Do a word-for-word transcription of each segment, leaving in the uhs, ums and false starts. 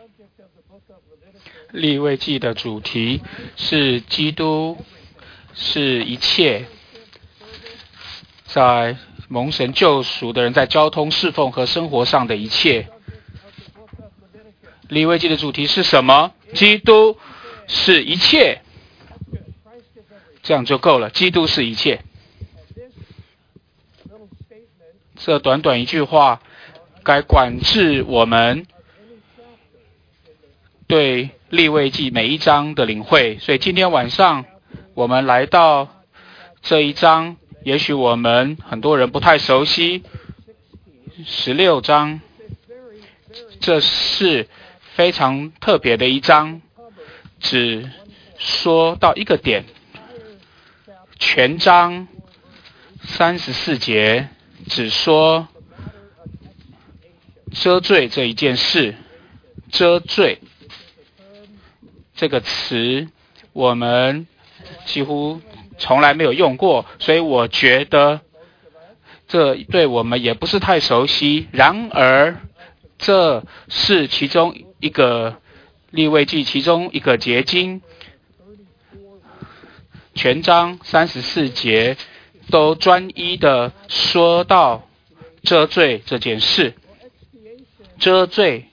利未记的主题是基督是一切，在蒙神救赎的人在交通侍奉和生活上的一切。利未记的主题是什么？基督是一切，这样就够了。基督是一切。这短短一句话该管制我们对利未记每一章的领会。所以今天晚上我们来到这一章，也许我们很多人不太熟悉十六章，这是非常特别的一章，只说到一个点，全章三十四节只说遮罪这一件事。遮罪这个词我们几乎从来没有用过，所以我觉得这对我们也不是太熟悉。然而这是其中一个利未记其中一个结晶，全章三十四节都专一的说到遮罪这件事。遮罪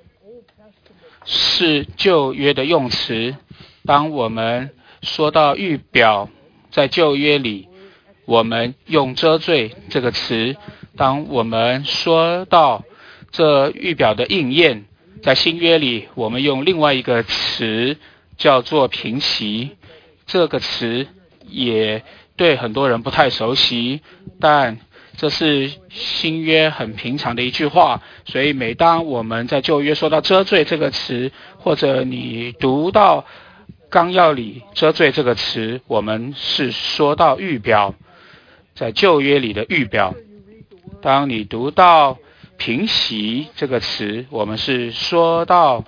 是旧约的用词，当我们说到预表，在旧约里我们用遮罪这个词，当我们说到这预表的应验，在新约里我们用另外一个词叫做平息。这个词也对很多人不太熟悉，但这是新约很平常的一句话，所以每当我们在旧约说到遮罪这个词，或者你读到纲要里遮罪这个词，我们是说到预表，在旧约里的预表。当你读到平息这个词，我们是说到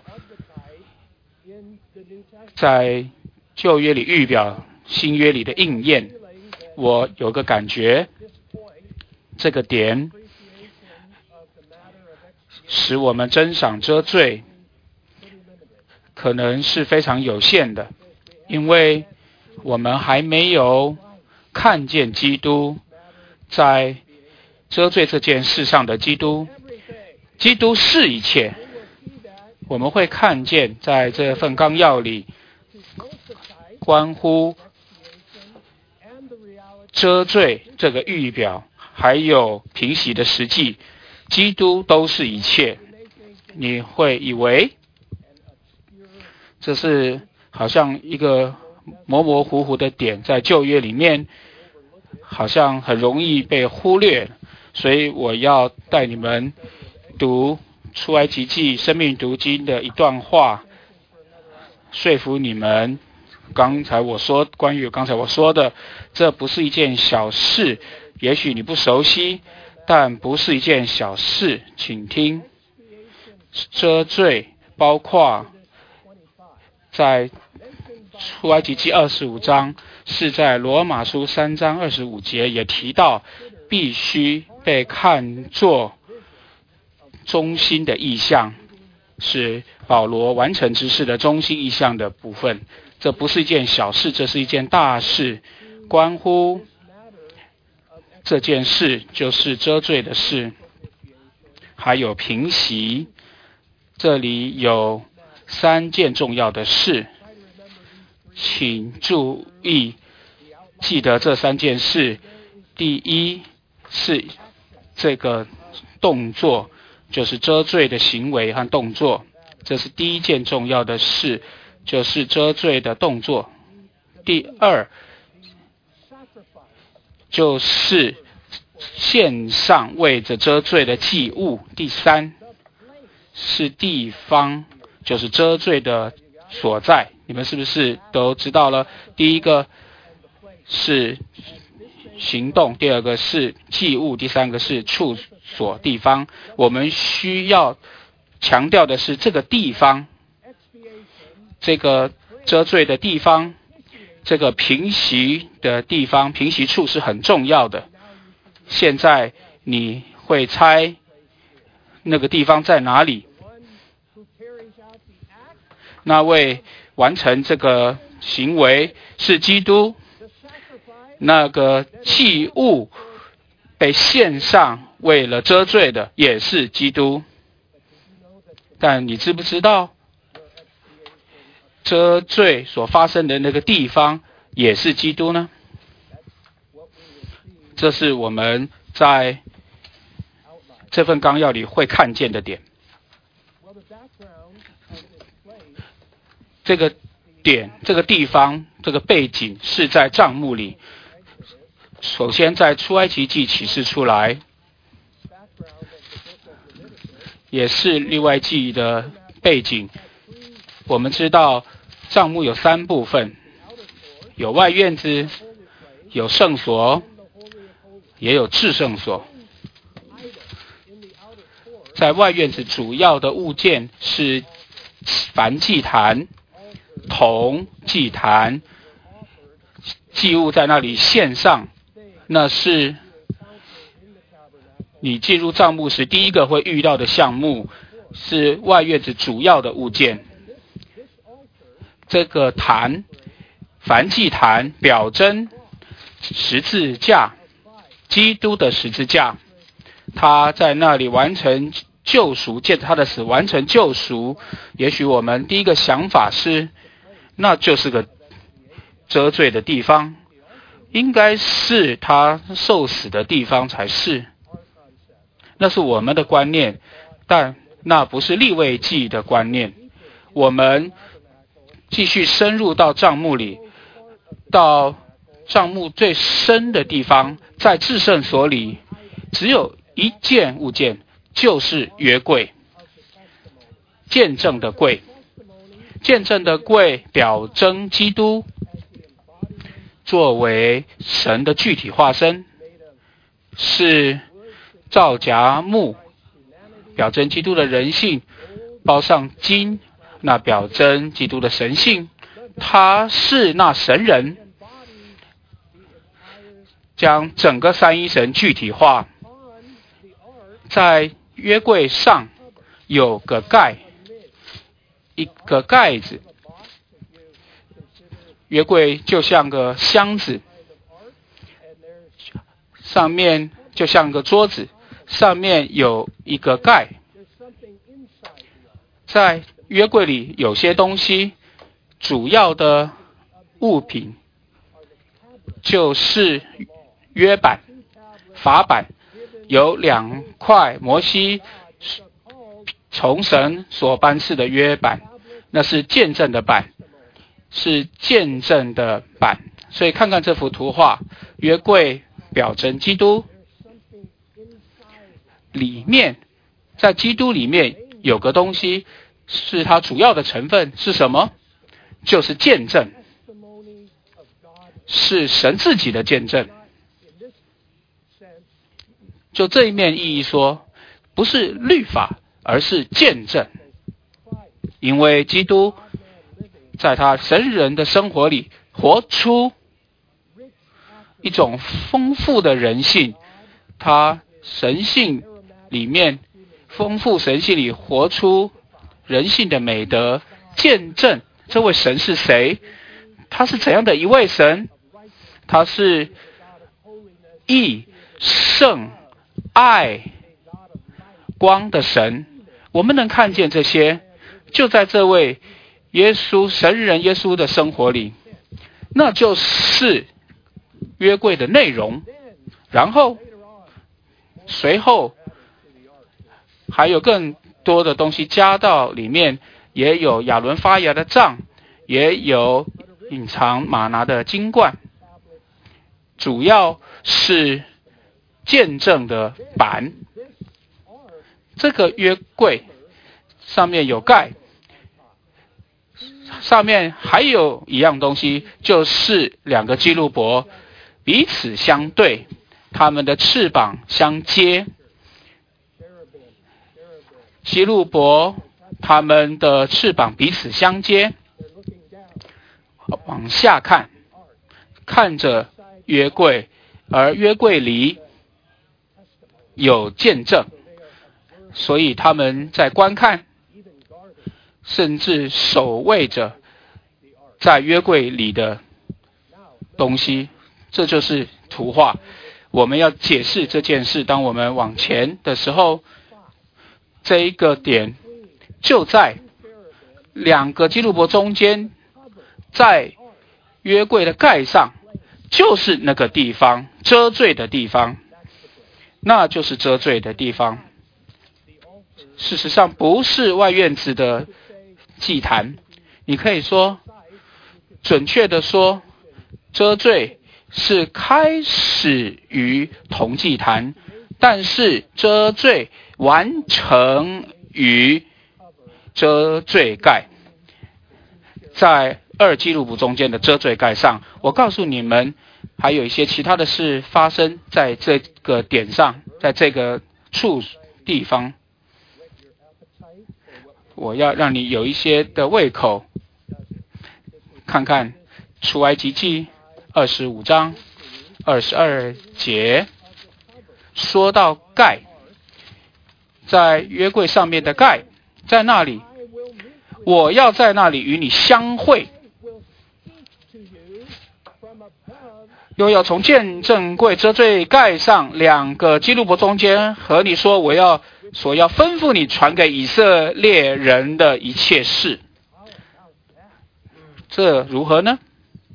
在旧约里预表，新约里的应验。我有个感觉，这个点使我们珍赏遮罪可能是非常有限的，因为我们还没有看见基督在遮罪这件事上的基督。基督是一切，我们会看见在这份纲要里关乎遮罪这个预表还有平息的实际，基督都是一切。你会以为这是好像一个模模糊糊的点，在旧约里面好像很容易被忽略，所以我要带你们读出埃及记生命读经的一段话，说服你们刚才我说关于刚才我说的，这不是一件小事，也许你不熟悉，但不是一件小事。请听，遮罪包括在出埃及记二十五章，是在罗马书三章二十五节也提到，必须被看作中心的意象，是保罗完成之事的中心意象的部分。这不是一件小事，这是一件大事，关乎这件事就是遮罪的事，还有平息。这里有三件重要的事，请注意记得这三件事。第一是这个动作，就是遮罪的行为和动作，这是第一件重要的事，就是遮罪的动作。第二就是献上为着遮罪的祭物。第三是地方，就是遮罪的所在。你们是不是都知道了？第一个是行动，第二个是祭物，第三个是处所地方。我们需要强调的是这个地方，这个遮罪的地方，这个平息的地方，平息处是很重要的。现在你会猜那个地方在哪里？ 那位完成这个行为是基督，那个祭物被献上为了遮罪的也是基督。但你知不知道遮罪所发生的那个地方也是基督呢？这是我们在这份纲要里会看见的点。这个点，这个地方，这个背景是在帐幕里。首先在出埃及记启示出来，也是利未记的背景。我们知道帐幕有三部分，有外院子，有圣所，也有至圣所。在外院子主要的物件是燔祭坛、铜祭坛，祭物在那里献上，那是你进入帐幕时第一个会遇到的项目，是外院子主要的物件。这个坛，燔祭坛表征十字架，基督的十字架，他在那里完成救赎，借着他的死完成救赎。也许我们第一个想法是，那就是个遮罪的地方，应该是他受死的地方才是，那是我们的观念，但那不是利未记的观念。我们继续深入到帐幕里，到帐幕最深的地方，在至圣所里只有一件物件，就是约柜，见证的柜。见证的柜表征基督作为神的具体化身，是皂荚木，表征基督的人性，包上金，那表征基督的神性。他是那神人，将整个三一神具体化。在约柜上有个盖，一个盖子，约柜就像个箱子，上面就像个桌子，上面有一个盖。在约柜里有些东西，主要的物品就是约版、法版，有两块摩西从神所颁赐的约版，那是见证的版，是见证的版。所以看看这幅图画，约柜表征基督，里面在基督里面有个东西，是它主要的成分是什么？就是见证，是神自己的见证。就这一面意义说，不是律法，而是见证。因为基督在他神人的生活里活出一种丰富的人性，他神性里面丰富神性里活出人性的美德，见证这位神是谁，他是怎样的一位神，他是义、圣、爱、光的神。我们能看见这些，就在这位耶稣神人耶稣的生活里，那就是约柜的内容。然后随后还有更多的东西加到里面，也有亚伦发芽的杖，也有隐藏玛拿的金冠，主要是见证的板。这个约柜上面有盖，上面还有一样东西，就是两个基路伯彼此相对，他们的翅膀相接。基路伯他们的翅膀彼此相接，往下看，看着约柜，而约柜里有见证，所以他们在观看， 甚至守卫着在约柜里的东西。这就是图画。我们要解释这件事，当我们往前的时候，这一个点就在两个基路伯中间，在约柜的盖上，就是那个地方，遮罪的地方，那就是遮罪的地方。事实上不是外院子的祭坛，你可以说，准确的说，遮罪是开始于铜祭坛，但是遮罪完成于遮罪盖，在二基路伯中间的遮罪盖上。我告诉你们，还有一些其他的事发生在这个点上，在这个处地方。我要让你有一些的胃口，看看出埃及记二十五章二十二节，说到盖，在约柜上面的盖，在那里，我要在那里与你相会，又要从见证柜遮罪盖上两个基路伯中间和你说，我要所要吩咐你传给以色列人的一切事。这如何呢？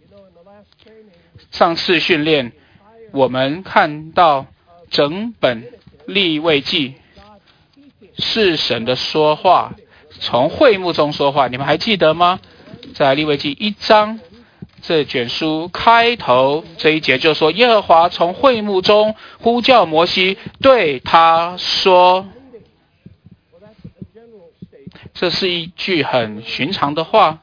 上次训练我们看到整本利未记是神的说话，从会幕中说话，你们还记得吗？在利未记一章这卷书开头这一节就说，耶和华从会幕中呼叫摩西，对他说。这是一句很寻常的话，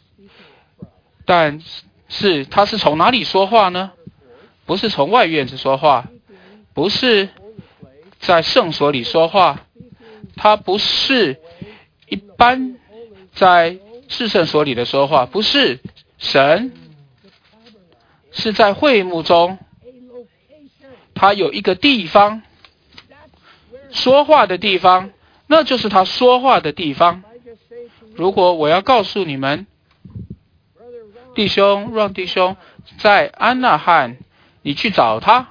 但是他是从哪里说话呢？不是从外院子说话，不是在圣所里说话，他不是一般在至圣所里的说话，不是，神是在会幕中，他有一个地方，说话的地方，那就是他说话的地方。如果我要告诉你们，弟兄让弟兄在安纳汉，你去找他，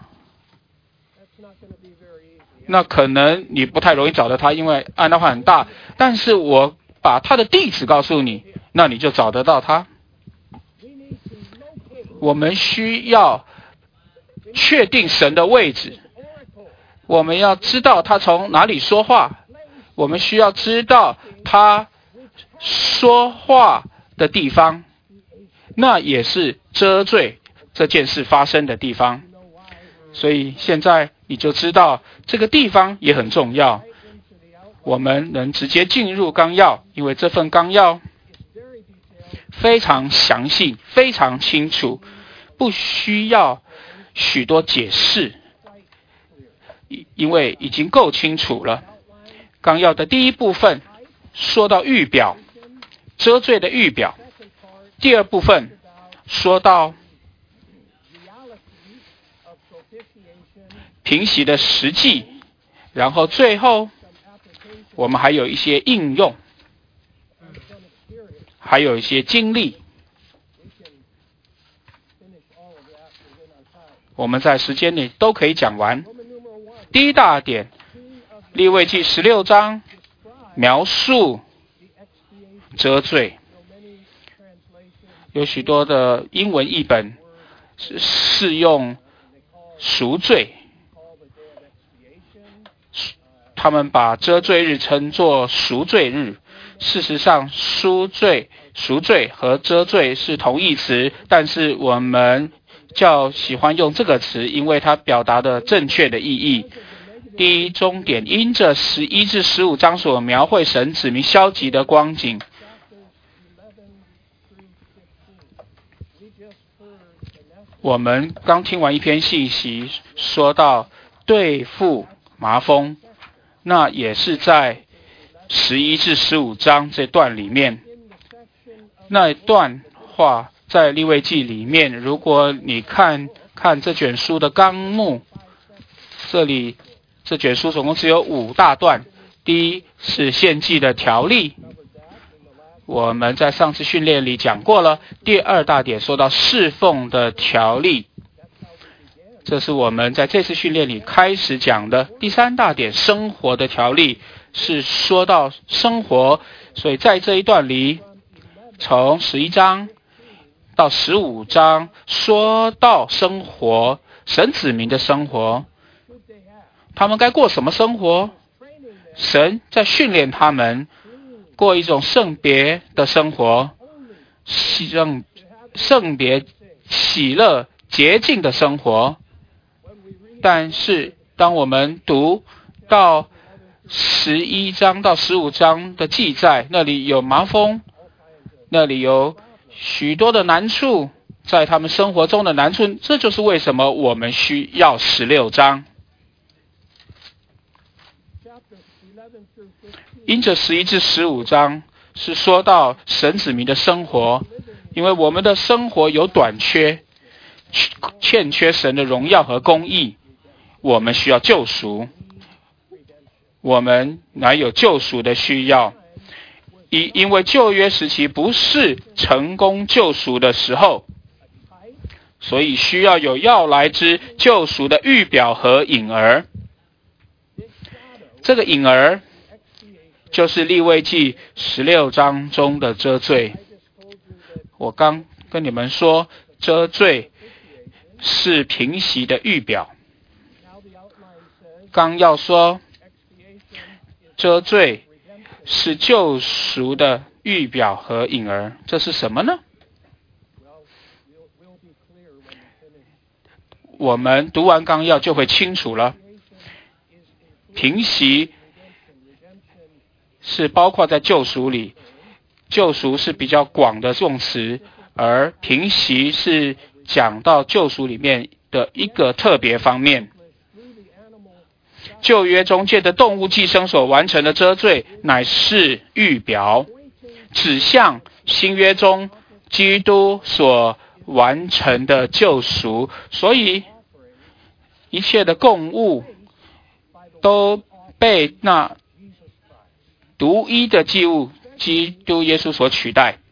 那可能你不太容易找到他，因为安纳汉很大，但是我把他的地址告诉你，那你就找得到他。我们需要确定神的位置，我们要知道他从哪里说话，我们需要知道他说话的地方，那也是遮罪这件事发生的地方。所以现在你就知道这个地方也很重要。我们能直接进入纲要，因为这份纲要非常详细，非常清楚，不需要许多解释，因为已经够清楚了。纲要的第一部分说到预表，遮罪的预表；第二部分说到平息的实际，然后最后我们还有一些应用，还有一些经历。我们在时间内都可以讲完。第一大点，利未记十六章描述遮罪，有许多的英文译本是用赎罪，他们把遮罪日称作赎罪日。事实上，赎罪、赎罪和遮罪是同义词，但是我们较喜欢用这个词，因为它表达的正确的意义。第一终点，因着十一至十五章所描绘神子民消极的光景。我们刚听完一篇信息，说到对付麻风，那也是在十一至十五章这段里面。那一段话在利未记里面，如果你看看这卷书的纲目，这里这卷书总共只有五大段。第一是献祭的条例， 我们在上次训练里讲过了。第二大点说到侍奉的条例，这是我们在这次训练里开始讲的。第三大点生活的条例是说到生活，所以在这一段里，从十一章到十五章说到生活，神子民的生活，他们该过什么生活？神在训练他们过一种圣别的生活，圣圣别喜乐洁净的生活。但是当我们读到十一章到十五章的记载，那里有麻风，那里有许多的难处，在他们生活中的难处，这就是为什么我们需要十六章。因着十一至十五章是说到神子民的生活，因为我们的生活有短缺，欠缺神的荣耀和公义，我们需要救赎，我们乃有救赎的需要。因因为旧约时期不是成功救赎的时候，所以需要有要来之救赎的预表和影儿。这个影儿就是利未记十六章中的遮罪。我刚跟你们说，遮罪是平息的预表。刚要说遮罪是救赎的预表和影儿，这是什么呢？我们读完纲要就会清楚了。平息是包括在救赎里，救赎是比较广的用词，而平息是讲到救赎里面的一个特别方面。旧约中借的动物寄生所完成的遮罪，乃是预表，指向新约中基督所完成的救赎。所以一切的供物都被那独一的祭物基督耶稣所取代。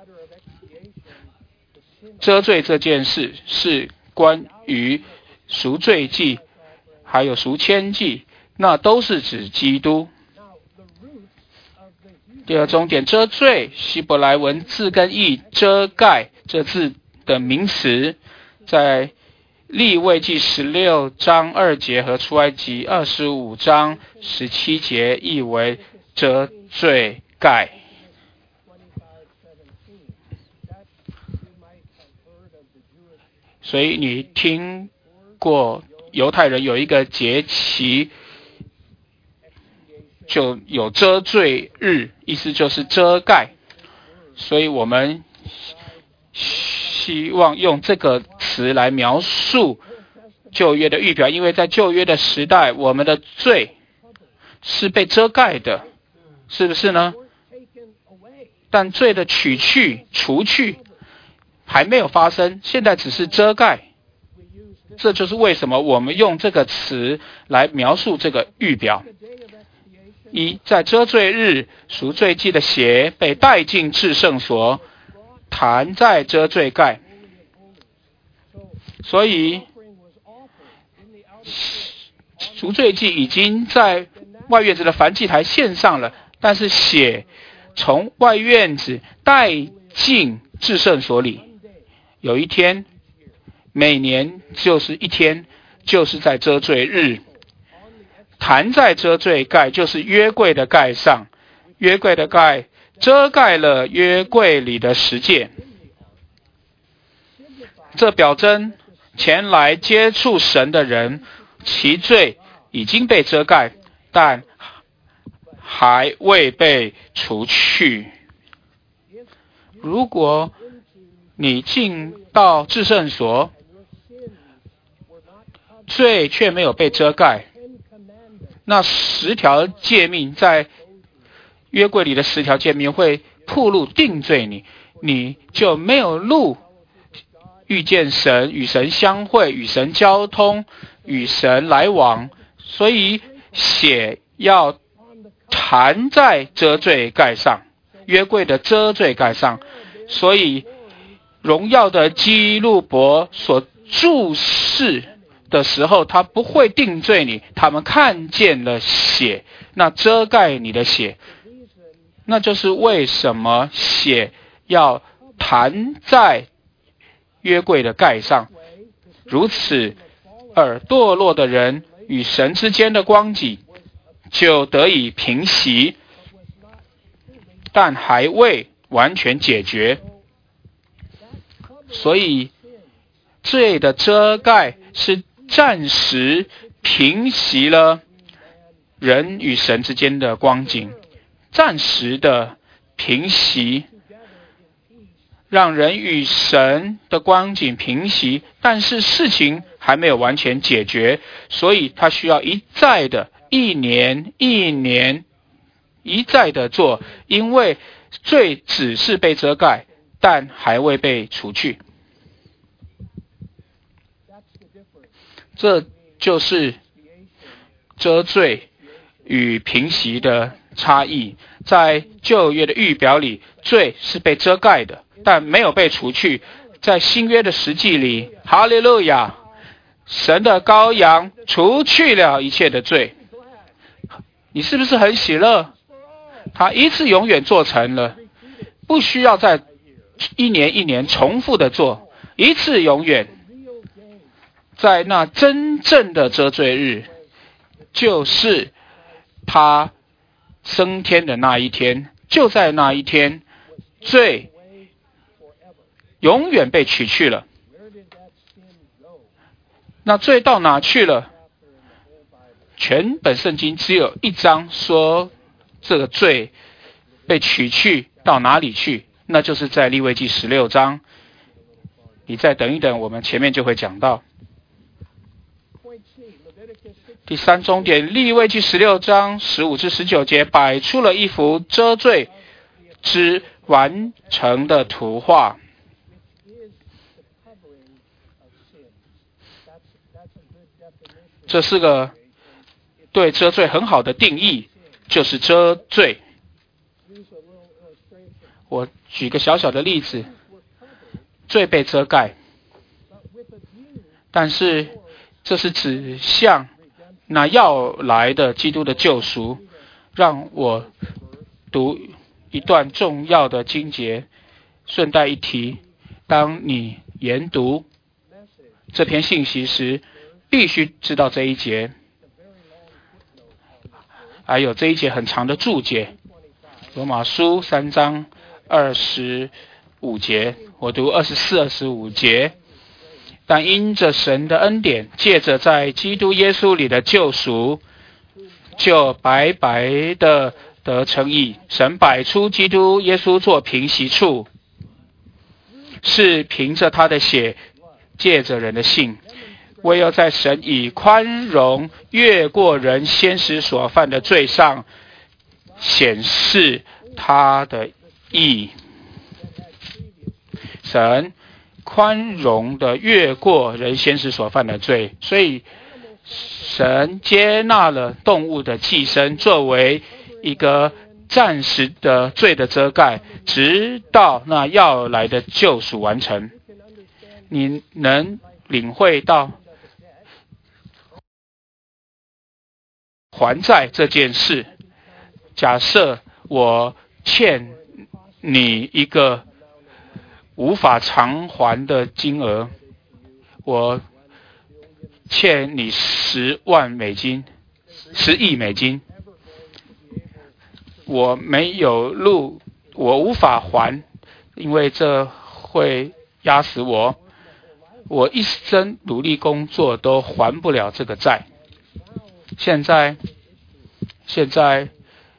遮罪这件事是关于赎罪祭还有赎愆祭，那都是指基督。第二重点，遮罪希伯来文字根义遮盖这字的名词，在利未记十六章二节和出埃及二十五章十七节译为遮罪盖。所以你听过犹太人有一个节期就有遮罪日，意思就是遮盖。所以我们希望用这个词来描述旧约的预表，因为在旧约的时代，我们的罪是被遮盖的，是不是呢？但罪的取去、除去还没有发生，现在只是遮盖。这就是为什么我们用这个词来描述这个预表。一，在遮罪日，赎罪祭的血被带进至圣所，弹在遮罪盖。所以赎罪祭已经在外院子的燔祭台献上了，但是血从外院子带进至圣所里。有一天，每年就是一天，就是在遮罪日，弹在遮罪盖，就是约柜的盖上。约柜的盖遮盖了约柜里的十诫，这表征前来接触神的人，其罪已经被遮盖，但还未被除去。如果你进到至圣所，罪却没有被遮盖，那十条诫命在约柜里的十条诫命会暴露定罪你，你就没有路遇见神，与神相会，与神交通，与神来往。所以血要弹在遮罪盖上， 约柜的遮罪盖上。所以荣耀的基路伯所注视的时候，他不会定罪你，他们看见了血，那遮盖你的血，那就是为什么血要弹在约柜的盖上。如此，而堕落的人与神之间的光景就得以平息，但还未完全解决。所以罪的遮盖是暂时平息了人与神之间的光景，暂时的平息，让人与神的光景平息，但是事情还没有完全解决，所以他需要一再的一年一年一再的做，因为罪只是被遮盖，但还未被除去。这就是遮罪与平息的差异。在旧约的预表里，罪是被遮盖的，但没有被除去。在新约的实际里，哈利路亚，神的羔羊除去了一切的罪。你是不是很喜乐？他一次永远做成了，不需要再一年一年重复的做，一次永远。在那真正的遮罪日，就是他升天的那一天，就在那一天，罪永远被取去了。那罪到哪去了？全本圣经只有一章说这个罪被取去到哪里去，那就是在利未记十六章。你再等一等，我们前面就会讲到。第三重点，利未记十六章十五至十九节摆出了一幅遮罪之完成的图画。这是个对遮罪很好的定义，就是遮罪。我举个小小的例子，罪被遮盖，但是这是指向那要来的基督的救赎。让我读一段重要的经节，顺带一提，当你研读这篇信息时，必须知道这一节，还有这一节很长的注解。罗马书三章二十五节，我读二十四、二十五节。但因着神的恩典，借着在基督耶稣里的救赎，就白白的得称义。神摆出基督耶稣做平息处，是凭着他的血，借着人的信，唯有在神以宽容越过人先时所犯的罪上，显示他的义。神宽容的越过人先时所犯的罪，所以神接纳了动物的寄生作为一个暂时的罪的遮盖，直到那要来的救赎完成。你能领会到还债这件事？假设我欠你一个无法偿还的金额，我欠你十万美金，十亿美金，我没有路，我无法还，因为这会压死我，我一生努力工作都还不了这个债。现在，现在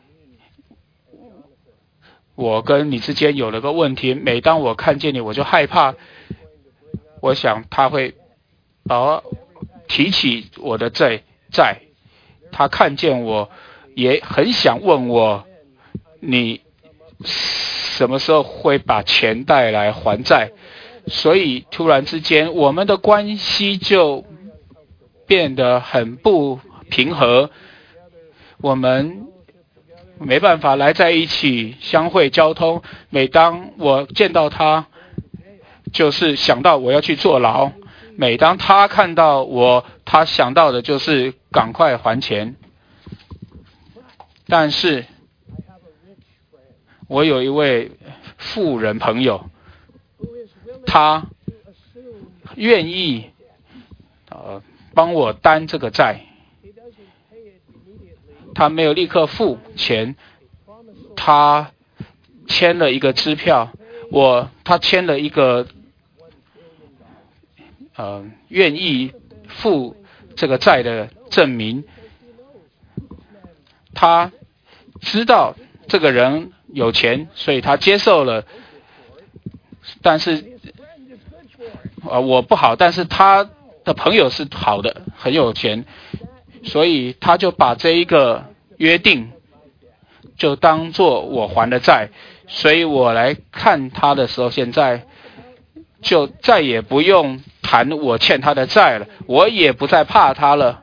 我跟你之间有了个问题，每当我看见你，我就害怕，我想他会把我提起我的债债，他看见我也很想问我，你什么时候会把钱带来还债？所以突然之间我们的关系就变得很不平和，我们没办法来在一起相会交通。每当我见到他，就是想到我要去坐牢；每当他看到我，他想到的就是赶快还钱。但是我有一位富人朋友，他愿意呃帮我担这个债。他没有立刻付钱，他签了一个支票，我他签了一个呃愿意付这个债的证明。他知道这个人有钱，所以他接受了。但是呃我不好，但是他的朋友是好的，很有钱，所以他就把这一个约定就当作我还的债。所以我来看他的时候，现在就再也不用谈我欠他的债了，我也不再怕他了，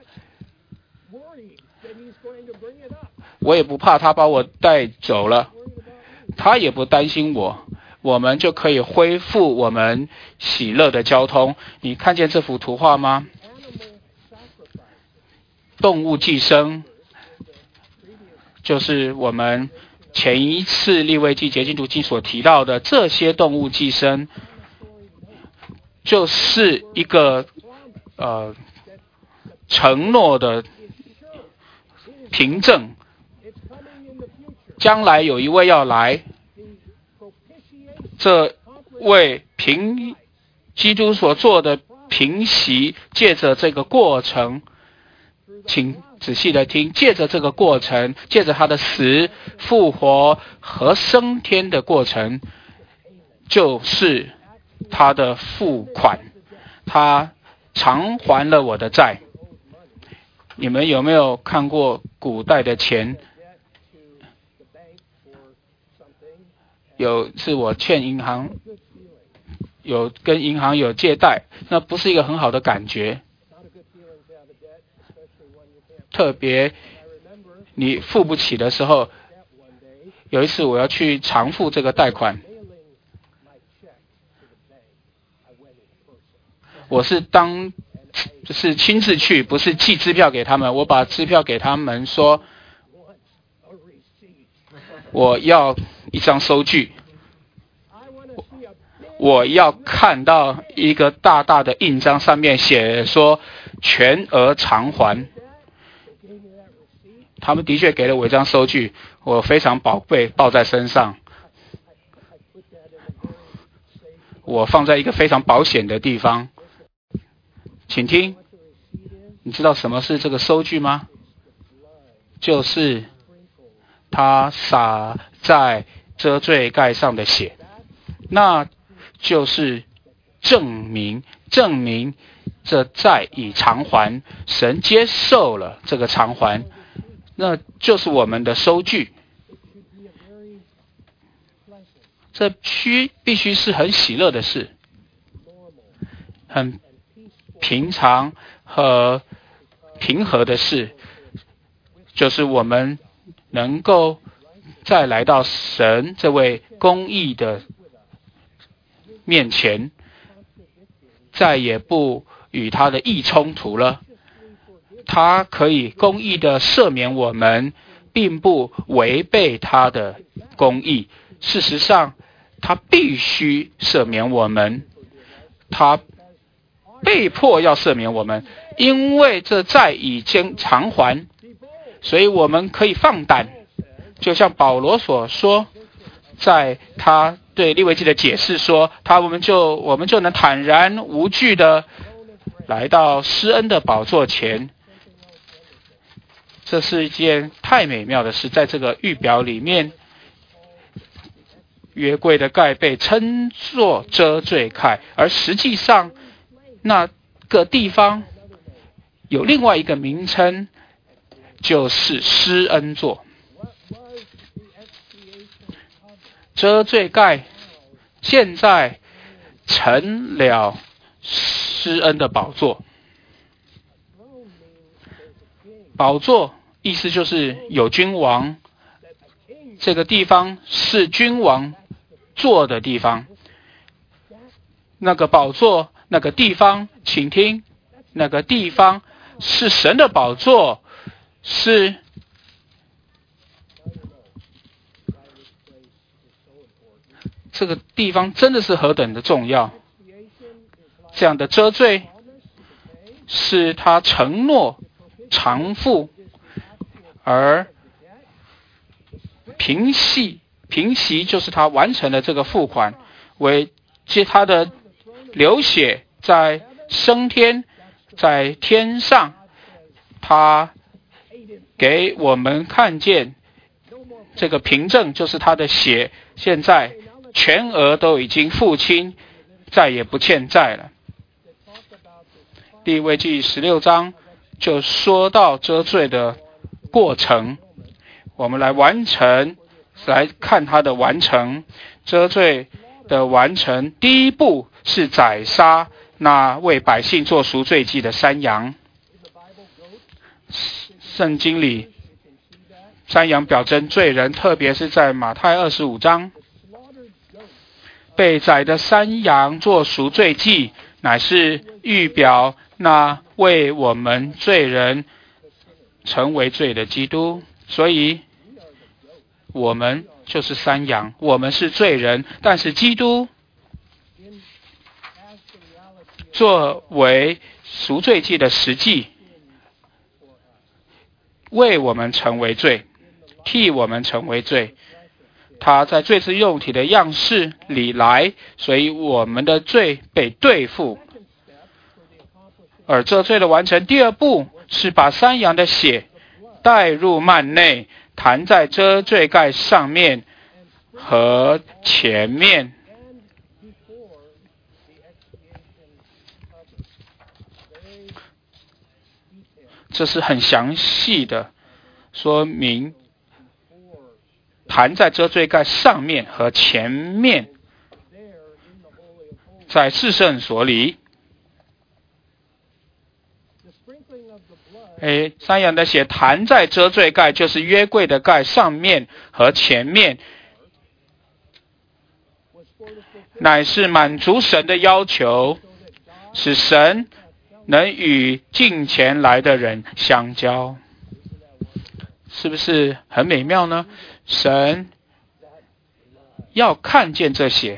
我也不怕他把我带走了，他也不担心我，我们就可以恢复我们喜乐的交通。你看见这幅图画吗？动物寄生就是我们前一次利未记洁净读经所提到的，这些动物寄生就是一个呃承诺的凭证。将来有一位要来，这位凭基督所做的平息，借着这个过程，请仔细的听，借着这个过程，借着他的死、复活和升天的过程，就是他的付款，他偿还了我的债。你们有没有看过古代的钱？有次我欠银行，有跟银行有借贷，那不是一个很好的感觉，特别你付不起的时候。有一次我要去偿付这个贷款，我是当是亲自去，不是寄支票给他们，我把支票给他们说我要一张收据，我要看到一个大大的印章，上面写说全额偿还。他们的确给了我一张收据，我非常宝贝，抱在身上，我放在一个非常保险的地方。请听，你知道什么是这个收据吗？就是他洒在遮罪盖上的血，那就是证明，证明这债已偿还，神接受了这个偿还，那就是我们的收据。这需必须是很喜乐的事，很平常和平和的事，就是我们能够再来到神这位公义的面前，再也不与他的义冲突了。他可以公义的赦免我们，并不违背他的公义。事实上，他必须赦免我们，他被迫要赦免我们，因为这债已经偿还，所以我们可以放胆。就像保罗所说，在他对利未记的解释说，他我们就我们就能坦然无惧的来到施恩的宝座前。这是一件太美妙的事。在这个预表里面，约柜的盖被称作遮罪盖，而实际上那个地方有另外一个名称，就是施恩座。遮罪盖现在成了施恩的宝座。宝座意思就是有君王这个地方是君王坐的地方，那个宝座，那个地方，请听，那个地方是神的宝座，是这个地方真的是何等的重要。这样的遮罪是他承诺偿付，而平息平息就是他完成了这个付款，为接他的流血在升天，在天上，他给我们看见这个凭证就是他的血，现在全额都已经付清，再也不欠债了。利未记十六章就说到遮罪的过程，我们来完成，来看它的完成。遮罪的完成，第一步是宰杀那为百姓做赎罪祭的山羊。圣经里山羊表征罪人，特别是在马太二十五章，被宰的山羊做赎罪祭，乃是预表那为我们罪人成为罪的基督。所以我们就是山羊，我们是罪人，但是基督作为赎罪祭的实际，为我们成为罪，替我们成为罪。他在罪之肉体的样式里来，所以我们的罪被对付。而这罪的完成，第二步是把山羊的血带入幔内，弹在遮罪盖上面和前面。这是很详细的说明，弹在遮罪盖上面和前面，在至圣所里。哎，山羊的血弹在遮罪盖，就是约柜的盖上面和前面，乃是满足神的要求，使神能与近前来的人相交。是不是很美妙呢？神要看见这些，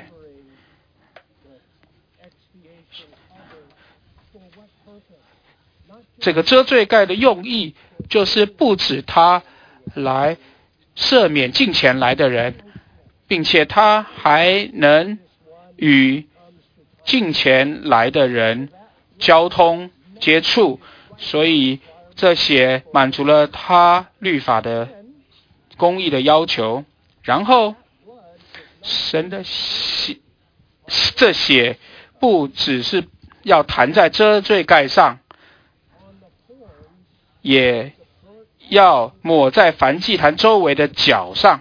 这个遮罪盖的用意就是不止他来赦免近前来的人，并且他还能与近前来的人交通接触，所以这些满足了他律法的公义的要求。然后神的血，这血不只是要弹在遮罪盖上，也要抹在燔祭坛周围的角上。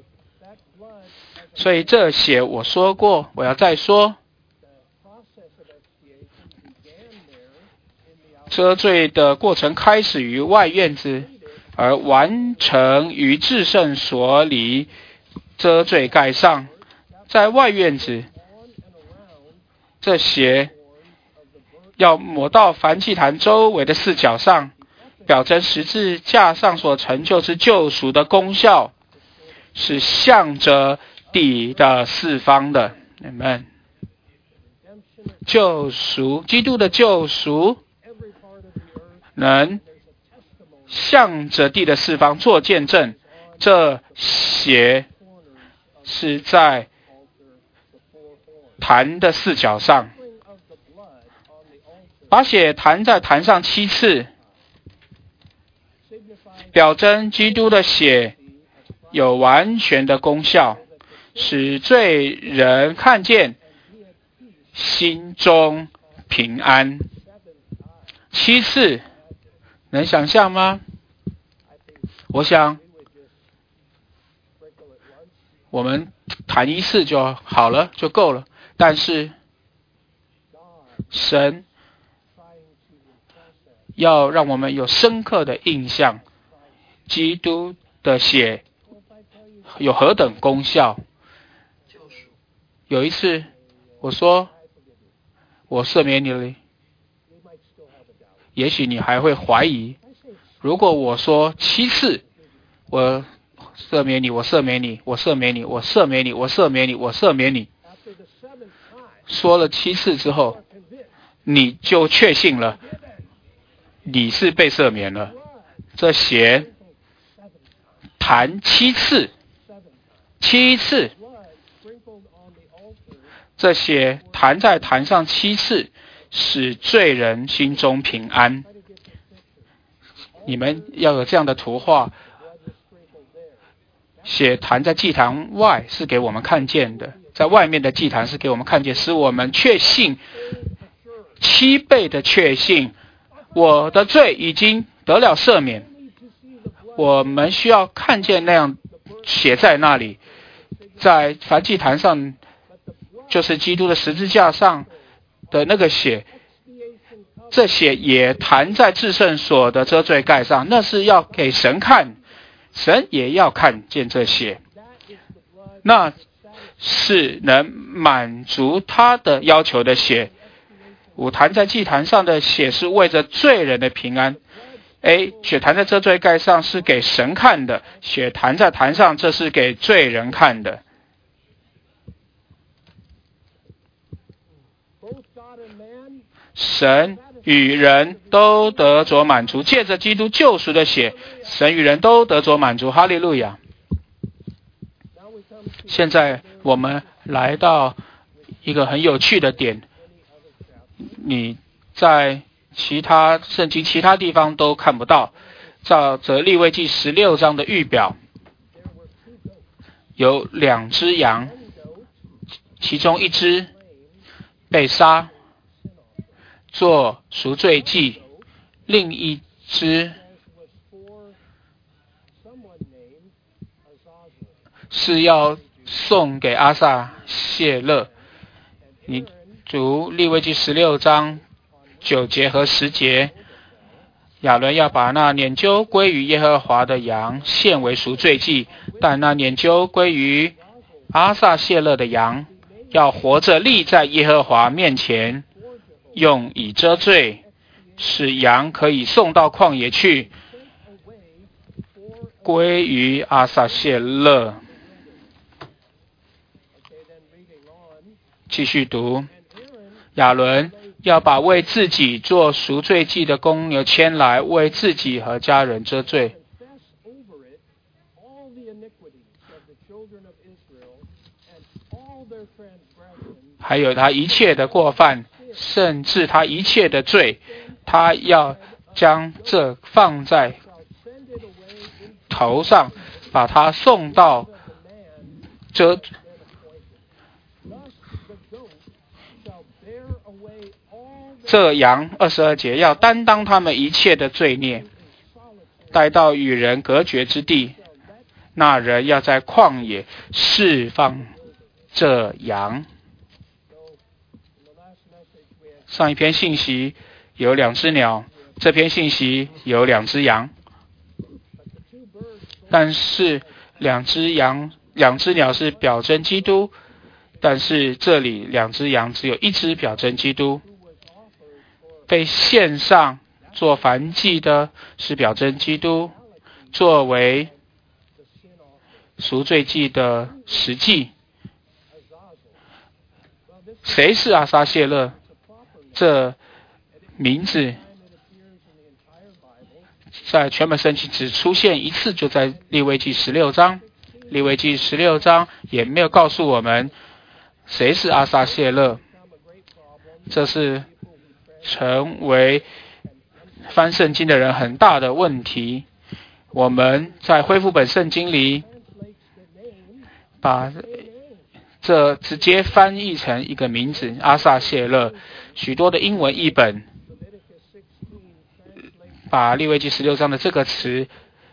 所以这血我说过，我要再说，遮罪的过程开始于外院子，而完成于至圣所里遮罪盖上。在外院子，这血要抹到燔祭坛周围的四角上，表征十字架上所成就之救赎的功效，是向着地的四方的。你们救赎，基督的救赎能向着地的四方做见证。这血是在坛的四角上，把血弹在坛上七次，表征基督的血有完全的功效，使罪人看见，心中平安。七次，能想象吗？我想我们弹一次就好了，就够了。但是神要让我们有深刻的印象，基督的血有何等功效。有一次我说我赦免你了，也许你还会怀疑。如果我说七次我赦免你，我赦免你，我赦免你，我赦免你，我赦免你，我赦免你，说了七次之后，你就确信了你是被赦免了。这血弹七次，七次，这血弹在坛上七次，使罪人心中平安。你们要有这样的图画，血弹在祭坛外是给我们看见的，在外面的祭坛是给我们看见，使我们确信，七倍的确信，我的罪已经得了赦免。我们需要看见那样血在那里，在燔祭坛上，就是基督的十字架上的那个血，这血也弹在至圣所的遮罪盖上，那是要给神看，神也要看见这血，那是能满足他的要求的血。五弹在祭坛上的血是为着罪人的平安。A 血弹在遮罪盖上是给神看的，血弹在坛上这是给罪人看的。神与人都得着满足，借着基督救赎的血，神与人都得着满足。哈利路亚。现在我们来到一个很有趣的点，你在其他圣经其他地方都看不到。照着利未记十六章的预表，有两只羊，其中一只被杀做赎罪祭，另一只是要送给阿撒谢勒。你读利未记十六章九节和十节，亚伦要把那拈阄归于耶和华的羊献为赎罪祭，但那拈阄归于阿撒谢勒的羊要活着立在耶和华面前，用以遮罪，使羊可以送到旷野去，归于阿撒谢勒。继续读，亚伦要把为自己做赎罪祭的公牛牵来，为自己和家人遮罪。还有他一切的过犯，甚至他一切的罪，他要将这放在头上，把他送到遮这羊二十二节要担当他们一切的罪孽，带到与人隔绝之地，那人要在旷野释放这羊。上一篇信息有两只鸟，这篇信息有两只羊，但是两只羊两只鸟是表征基督，但是这里两只羊只有一只表征基督。被献上做燔祭的是表征基督，作为赎罪祭的实际。谁是阿撒谢勒？这名字在全本圣经只出现一次，就在利未记十六章。利未记十六章也没有告诉我们谁是阿撒谢勒。这是成为翻圣经的人很大的问题。我们在恢复本圣经里把这直接翻译成一个名字阿撒谢勒，许多的英文译本把利未记十六章的这个词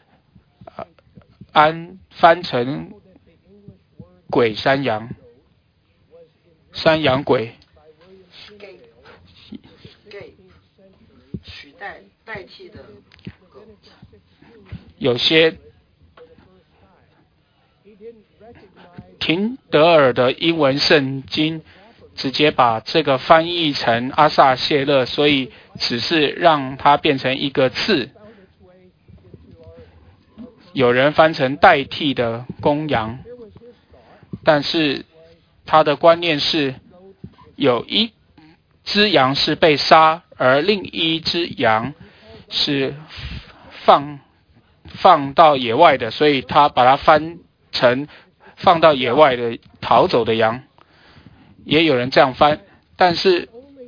安翻成鬼山羊，山羊鬼， 取代代替的狗。 有些廷德尔的英文圣经直接把这个翻译成阿撒谢勒，所以只是让它变成一个字。有人翻成代替的公羊，但是他的观念是有一只羊是被杀，而另一只羊是放放到野外的，所以他把它翻成放到野外的逃走的羊。也有人这样翻，但是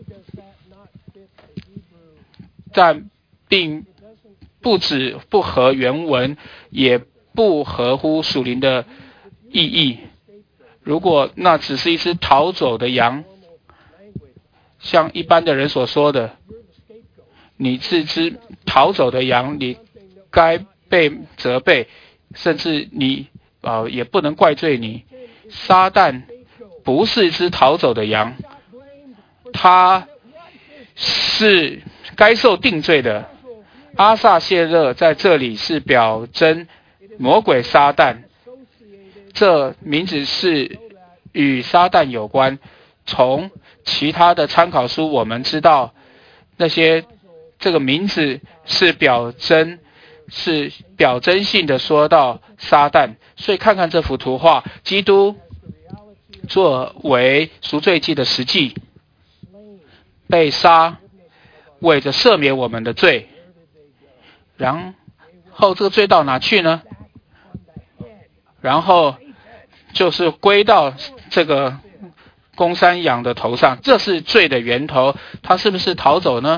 但并不止不合原文，也不合乎属灵的意义。如果那只是一只逃走的羊，像一般的人所说的，你是只逃走的羊，你该被责备，甚至你、呃、也不能怪罪你。撒旦不是一只逃走的羊，他是该受定罪的。阿撒谢勒在这里是表征魔鬼撒旦，这名字是与撒旦有关。从其他的参考书我们知道，那些这个名字是表征是表征性的说到撒旦。所以看看这幅图画，基督作为赎罪祭的实际被杀，为着赦免我们的罪。然后这个罪到哪去呢？然后就是归到这个公山羊的头上，这是罪的源头。他是不是逃走呢？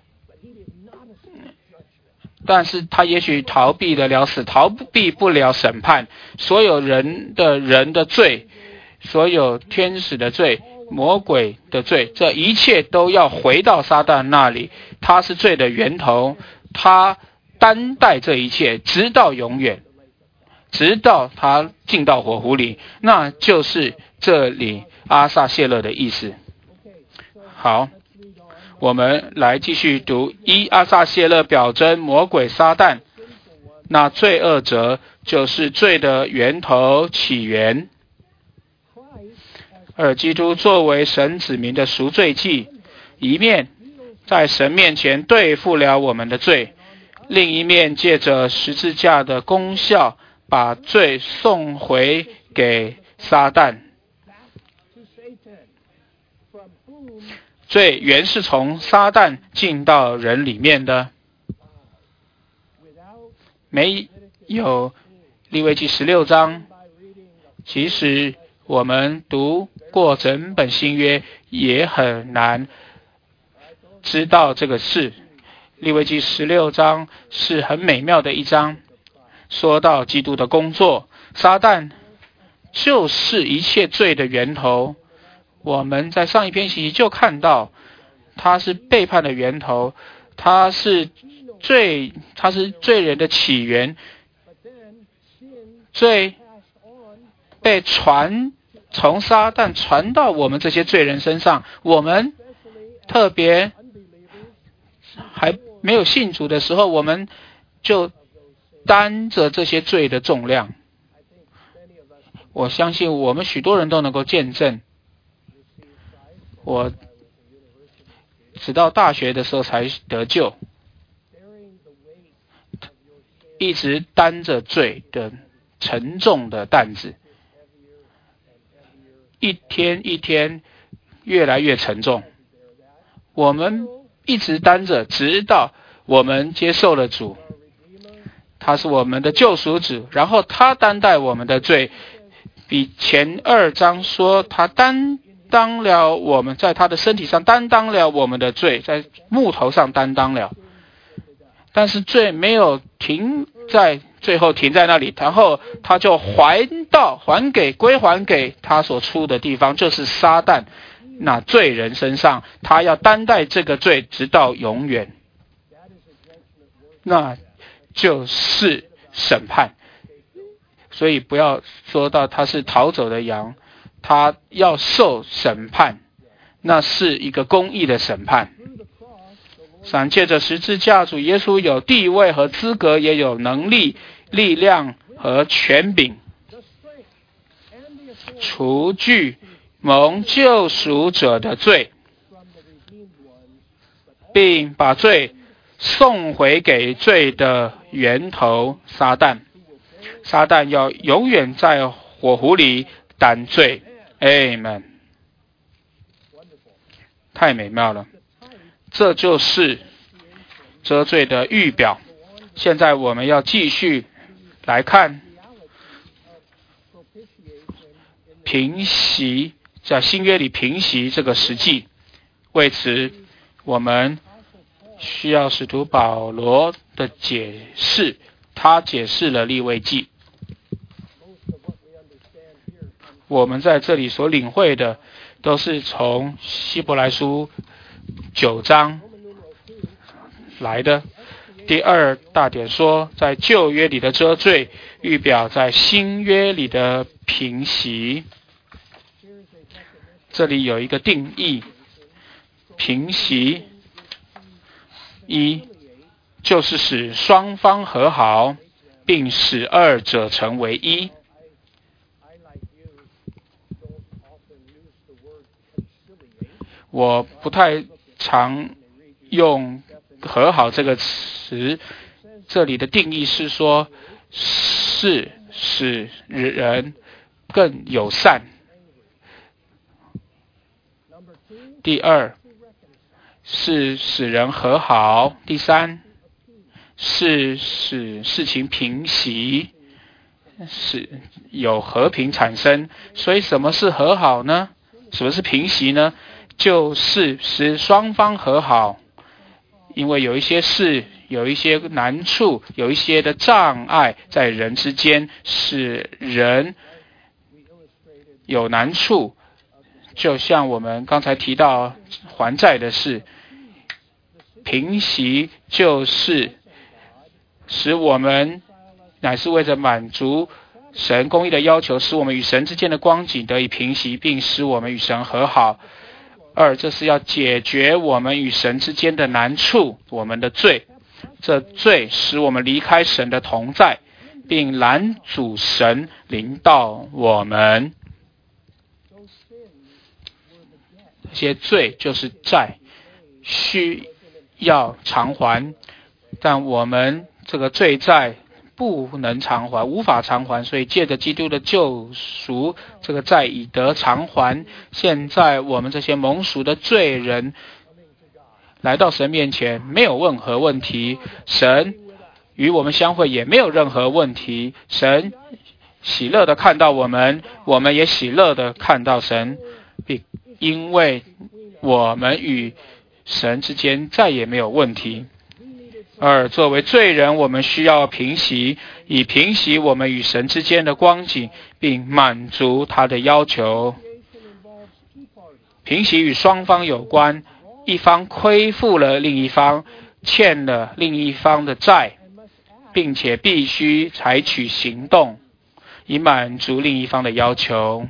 但是他也许逃避得了死，逃避不了审判。所有人的人的罪，所有天使的罪，魔鬼的罪，这一切都要回到撒旦那里。他是罪的源头，他担待这一切直到永远，直到他进到火湖里。那就是这里阿撒谢勒的意思。好，我们来继续读。一、阿撒谢勒表征魔鬼撒旦，那罪恶者就是罪的源头起源。二、基督作为神子民的赎罪祭，一面在神面前对付了我们的罪，另一面借着十字架的功效把罪送回给撒旦。罪原是从撒旦进到人里面的，没有利未记十六章，其实我们读过整本新约也很难知道这个事。利未记十六章是很美妙的一章，说到基督的工作。撒旦就是一切罪的源头，我们在上一篇信息就看到，他是背叛的源头，他是罪，他是罪人的起源。罪被传从撒旦传到我们这些罪人身上，我们特别还没有信主的时候，我们就担着这些罪的重量。我相信我们许多人都能够见证，我直到大学的时候才得救，一直担着罪的沉重的担子，一天一天越来越沉重。我们一直担着，直到我们接受了主，他是我们的救赎主，然后他担待我们的罪，比前二章说他担当了我们，在他的身体上担当了我们的罪，在木头上担当了。但是罪没有停在最后停在那里，然后他就还到还给归还给他所出的地方，就是撒旦那罪人身上，他要担待这个罪直到永远，那就是审判。所以不要说到他是逃走的羊，他要受审判，那是一个公义的审判。三、借着十字架，主耶稣有地位和资格，也有能力、力量和权柄。 除去蒙救赎者的罪，并把罪送回给罪的源头撒旦。撒旦要永远在火湖里担罪。 Amen。 太美妙了，这就是遮罪的预表。现在我们要继续来看平息，在新约里平息这个实际。为此我们需要使徒保罗的解释，他解释了利未记。我们在这里所领会的都是从希伯来书九章来的。第二大点说，在旧约里的遮罪预表在新约里的平息。这里有一个定义，平息一就是使双方和好，并使二者成为一。我不太常用和好这个词，这里的定义是说，是使人更友善。第二是使人和好。第三是使事情平息，使有和平产生。所以什么是和好呢？什么是平息呢？就是使双方和好。因为有一些事，有一些难处，有一些的障碍在人之间，使人有难处。就像我们刚才提到还债的事，平息就是使我们乃是为着满足神公义的要求，使我们与神之间的光景得以平息，并使我们与神和好。二，这是要解决我们与神之间的难处，我们的罪。这罪使我们离开神的同在，并拦阻神临到我们。这些罪就是债，需要偿还，但我们这个罪债不能偿还，无法偿还，所以借着基督的救赎，这个债已得偿还。现在我们这些蒙赎的罪人来到神面前，没有任何问题，神与我们相会也没有任何问题。神喜乐的看到我们，我们也喜乐的看到神，因为我们与神之间再也没有问题。二，作为罪人，我们需要平息，以平息我们与神之间的光景，并满足他的要求。平息与双方有关，一方亏负了另一方，欠了另一方的债，并且必须采取行动，以满足另一方的要求。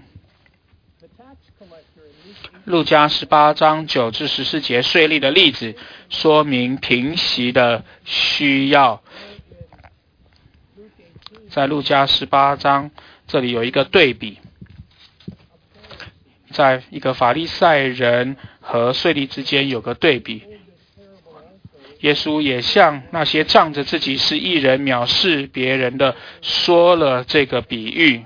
路加十八章九至十四节税吏的例子，说明平息的需要。在路加十八章这里有一个对比，在一个法利赛人和税吏之间有个对比。耶稣也向那些仗着自己是义人藐视别人的说了这个比喻。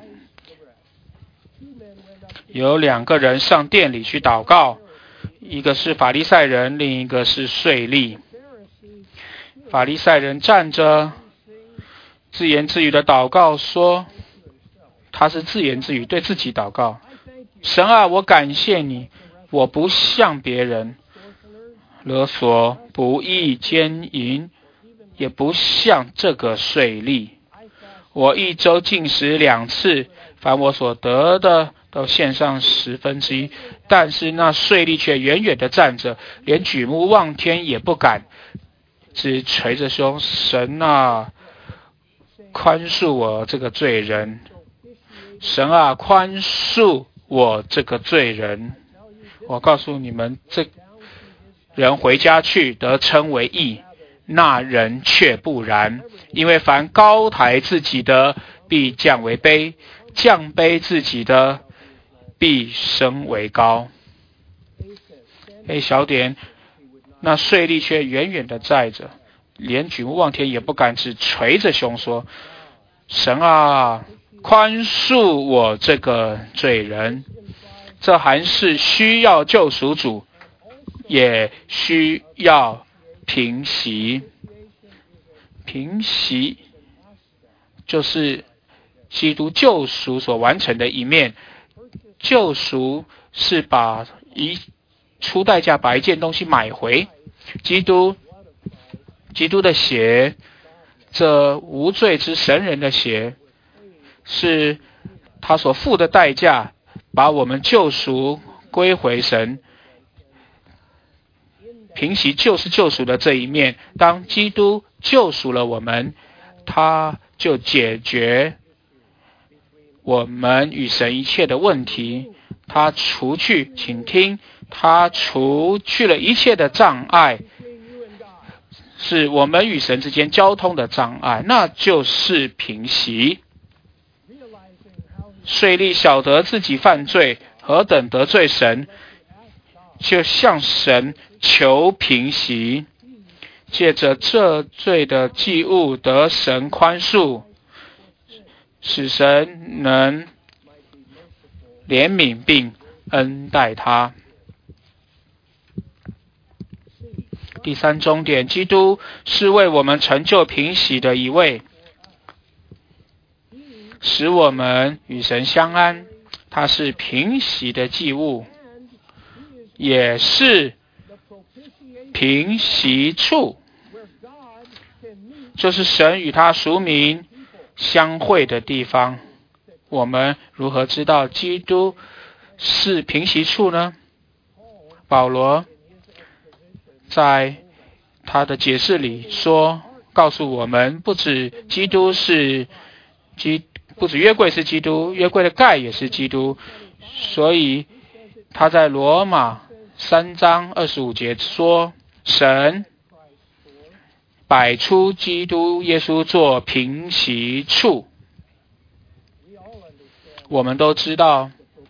有两个人上殿里去祷告，一个是法利赛人，另一个是税吏。法利赛人站着自言自语的祷告说，他是自言自语对自己祷告，神啊，我感谢你，我不像别人勒索、不义、奸淫，也不像这个税吏。我一周进食两次，凡我所得的都献上十分之一。但是那税吏却远远的站着，连举目望天也不敢，只捶着胸，神啊，宽恕我这个罪人，神啊，宽恕我这个罪人。我告诉你们，这人回家去得称为义，那人却不然。因为凡高抬自己的，必降为卑； 降卑自己的，必升为高。A 小点，那税吏却远远地站着，连举目望天也不敢，只捶着胸说：神啊，宽恕我这个罪人。这还是需要救赎主，也需要平息。平息就是基督救赎所完成的一面。救赎是把一出代价把一件东西买回。基督基督的血，这无罪之神人的血，是他所付的代价，把我们救赎归回神。平息就是救赎的这一面。当基督救赎了我们，他就解决我们与神一切的问题。他除去，请听，他除去了一切的障碍，是我们与神之间交通的障碍，那就是平息。税吏晓得自己犯罪，何等得罪神，就向神求平息，借着这罪的祭物得神宽恕，使神能怜悯并恩待他。第三重点，基督是为我们成就平息的一位，使我们与神相安。他是平息的祭物，也是平息处，就是神与他属民相会的地方。我们如何知道基督是平息处呢？保罗在他的解释里说，告诉我们，不止基督是基，不止约柜是基督，约柜的盖也是基督。所以他在罗马三章二十五节说，神摆出基督耶稣做平息处。我们都知道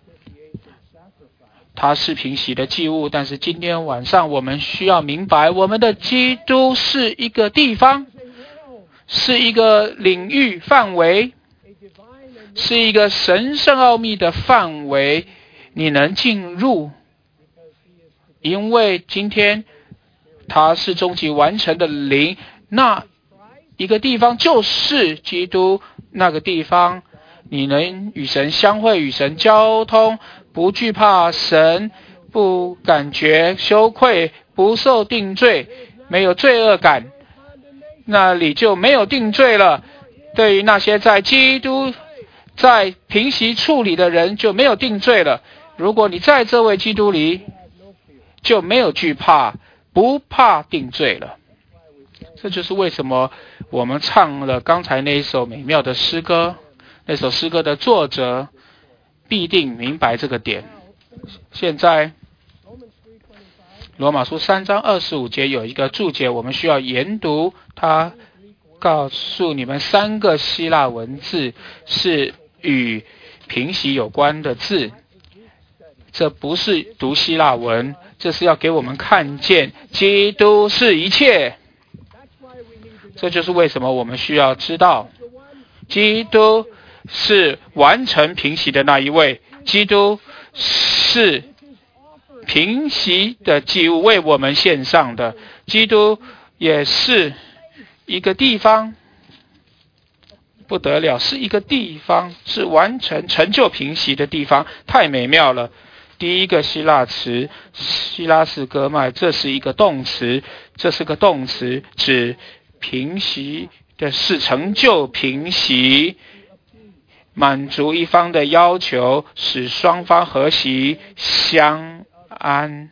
它是平息的祭物，但是今天晚上我们需要明白，我们的基督是一个地方，是一个领域范围，是一个神圣奥秘的范围，你能进入，因为今天它是终极完成的灵，那一个地方就是基督，那个地方你能与神相会，与神交通，不惧怕神，不感觉羞愧，不受定罪，没有罪恶感，那里就没有定罪了。对于那些在基督在平息处里的人，就没有定罪了。如果你在这位基督里，就没有惧怕，不怕定罪了。这就是为什么我们唱了刚才那一首美妙的诗歌，那首诗歌的作者必定明白这个点。现在罗马书三章二十五节有一个注解，我们需要研读。它告诉你们三个希腊文字是与平息有关的字，这不是读希腊文，这是要给我们看见基督是一切。这就是为什么我们需要知道基督是完成平息的那一位，基督是平息的祭物为我们献上的，基督也是一个地方，不得了，是一个地方，是完成成就平息的地方，太美妙了。第一个希腊词希拉斯哥麦，这是一个动词，这是个动词，指平息的是成就平息，满足一方的要求，使双方和谐相安。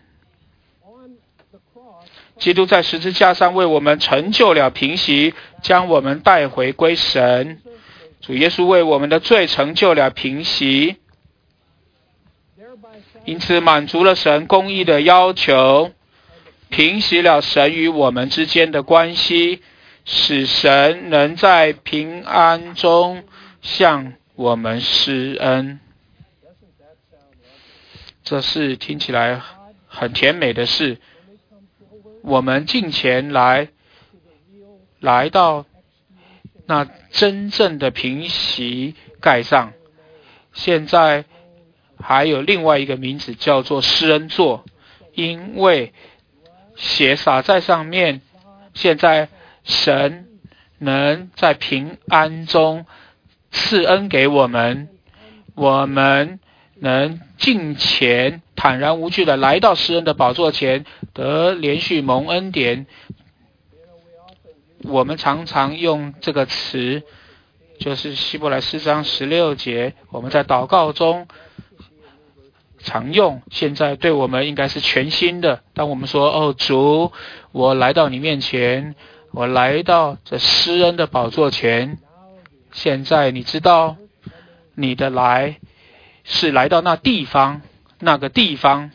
基督在十字架上为我们成就了平息，将我们带回归神。主耶稣为我们的罪成就了平息，因此满足了神公义的要求，平息了神与我们之间的关系，使神能在平安中向我们施恩。这是听起来很甜美的事。我们进前来，来到那真正的平息盖上。现在还有另外一个名字叫做施恩座，因为血洒在上面，现在神能在平安中赐恩给我们，我们能进前坦然无惧的来到施恩的宝座前，得连续蒙恩典。我们常常用这个词，就是希伯来四章十六节，我们在祷告中常用，现在对我们应该是全新的。当我们说，哦主，我来到你面前，我来到这施恩的宝座前，现在你知道你的来是来到那地方，那个地方。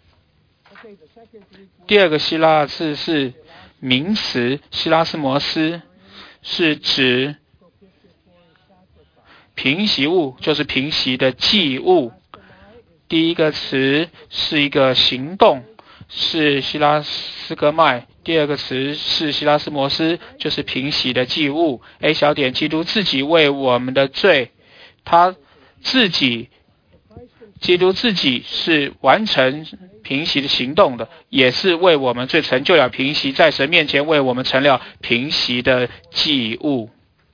第二个希腊字是名词，希拉斯摩斯，是指平息物，就是平息的祭物。第一个词是一个行动，是希拉斯哥麦；第二个词是希拉斯摩斯，就是平息的祭物。A 小点，基督自己为我们的罪，他自己，基督自己是完成平息的行动的，也是为我们罪成就了平息，在神面前为我们成了平息的祭物。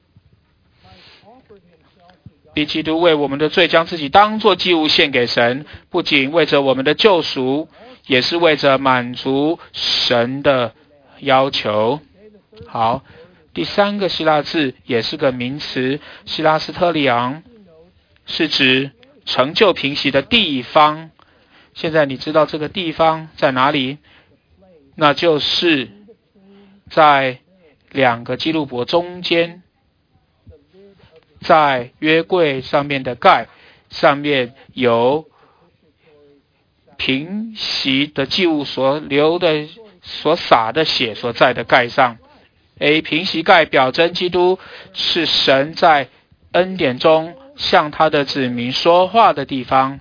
比基督为我们的罪将自己当作祭物献给神，不仅为着我们的救赎，也是为着满足神的要求。好，第三个希腊字也是个名词，希拉斯特里昂，是指成就平息的地方。现在你知道这个地方在哪里？那就是在两个基路伯中间，在约柜上面的盖上面有平息的祭物所流的所洒的血所在的盖上。A 平息盖表征基督是神在恩典中向他的子民说话的地方。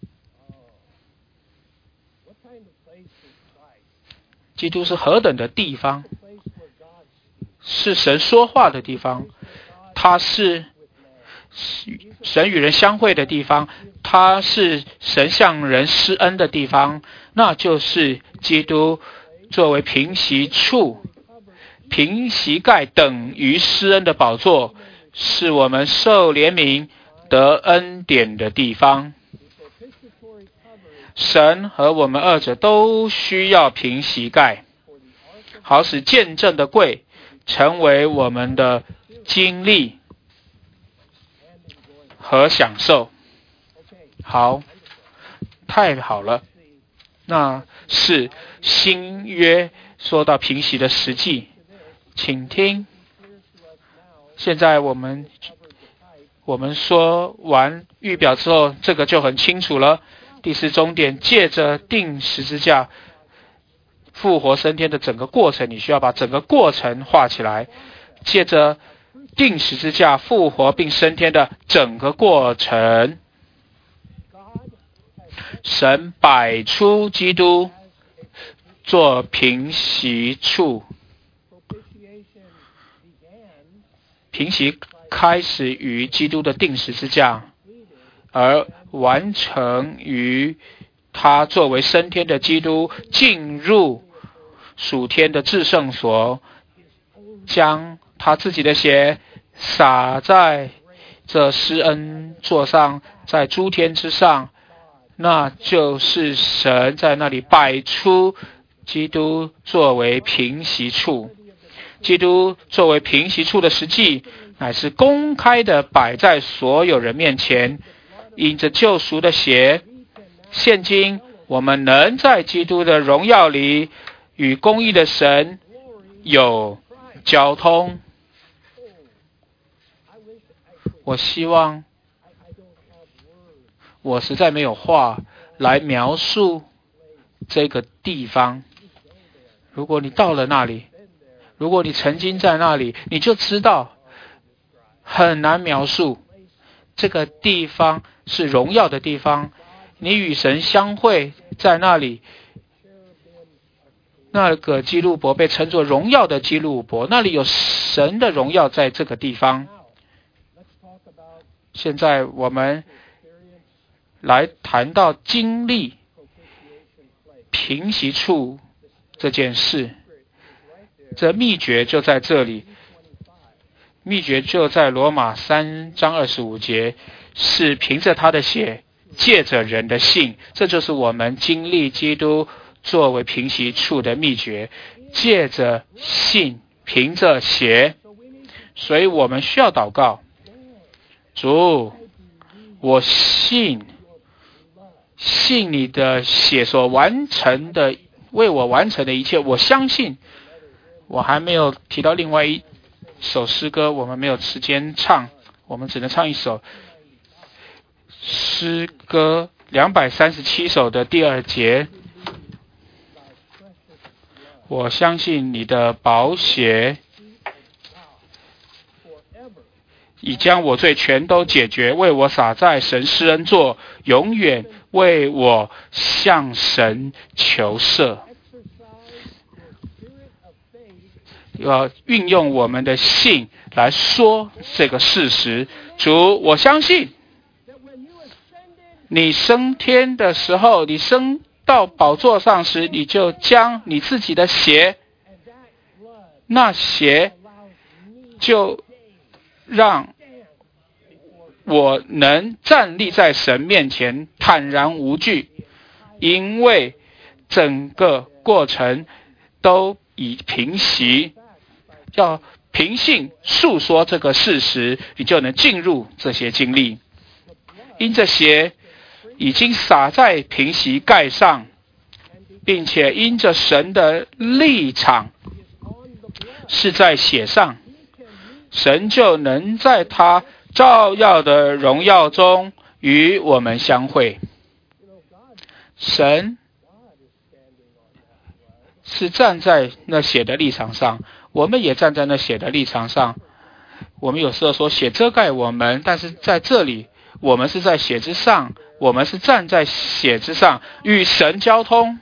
基督是何等的地方？是神说话的地方，他是神与人相会的地方，他是神向人施恩的地方，那就是基督作为平息处。平息盖等于施恩的宝座，是我们受怜悯得恩典的地方。神和我们二者都需要平息盖，好使见证的柜成为我们的经历和享受。好，太好了。那是新约说到平息的实际，请听。现在我们我们说完预表之后，这个就很清楚了。第四终点，借着钉十字架复活升天的整个过程，你需要把整个过程画起来。借着钉十字架复活并升天的整个过程，神摆出基督做平息处。平息开始于基督的钉十字架，而完成于他作为升天的基督进入属天的至圣所，将他自己的血洒在这施恩座上，在诸天之上。那就是神在那里摆出基督作为平息处。基督作为平息处的实际，乃是公开的摆在所有人面前。因着救赎的血，现今我们能在基督的荣耀里与公义的神有交通。我希望我实在没有话来描述这个地方。如果你到了那里，如果你曾经在那里，你就知道很难描述这个地方是荣耀的地方，你与神相会在那里。那个基路伯被称作荣耀的基路伯，那里有神的荣耀在这个地方。现在我们来谈到经历平息处这件事，这秘诀就在这里，秘诀就在罗马三章二十五节，是凭着他的血，借着人的信，这就是我们经历基督作为平息处的秘诀，借着信，凭着血。所以我们需要祷告，主，我信信你的血所完成的，为我完成的一切，我相信。我还没有提到另外一首诗歌，我们没有时间唱，我们只能唱一首诗歌两百三十七首的第二节。我相信你的宝血已将我罪全都解决，为我洒在神施恩座，永远为我向神求赦。要运用我们的信来说这个事实。主，我相信你升天的时候，你升到宝座上时，你就将你自己的血，那血就让我能站立在神面前坦然无惧，因为整个过程都已平息。要凭信述说这个事实，你就能进入这些经历。因这血已经洒在平息盖上，并且因着神的立场是在血上，神就能在他照耀的荣耀中与我们相会。神是站在那血的立场上，我们也站在那血的立场上。我们有时候说血遮盖我们，但是在这里我们是在血之上，我们是站在血之上，与神交通。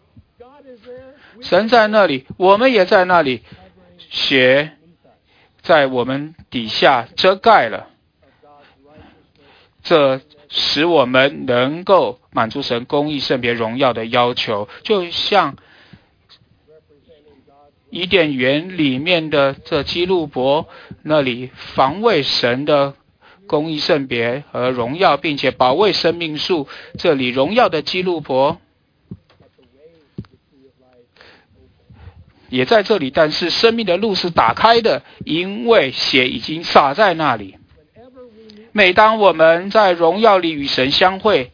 神在那里，我们也在那里，血在我们底下遮盖了，这使我们能够满足神公义圣别荣耀的要求。就像伊甸园里面的这基路伯那里防卫神的公义圣别和荣耀，并且保卫生命树，这里荣耀的基路伯也在这里，但是生命的路是打开的，因为血已经洒在那里。每当我们在荣耀里与神相会，